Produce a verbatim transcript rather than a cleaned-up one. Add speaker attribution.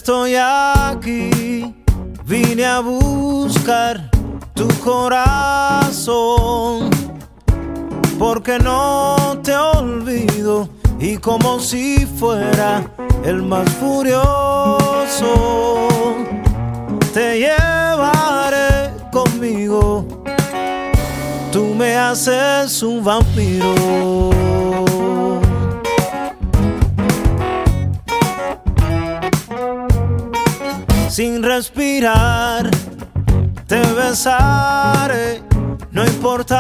Speaker 1: estoy aquí, vine a buscar tu corazón, porque no te olvido y como si fuera el más furioso, te llevaré conmigo, tú me haces un vampiro. Sin respirar, te besaré, no importa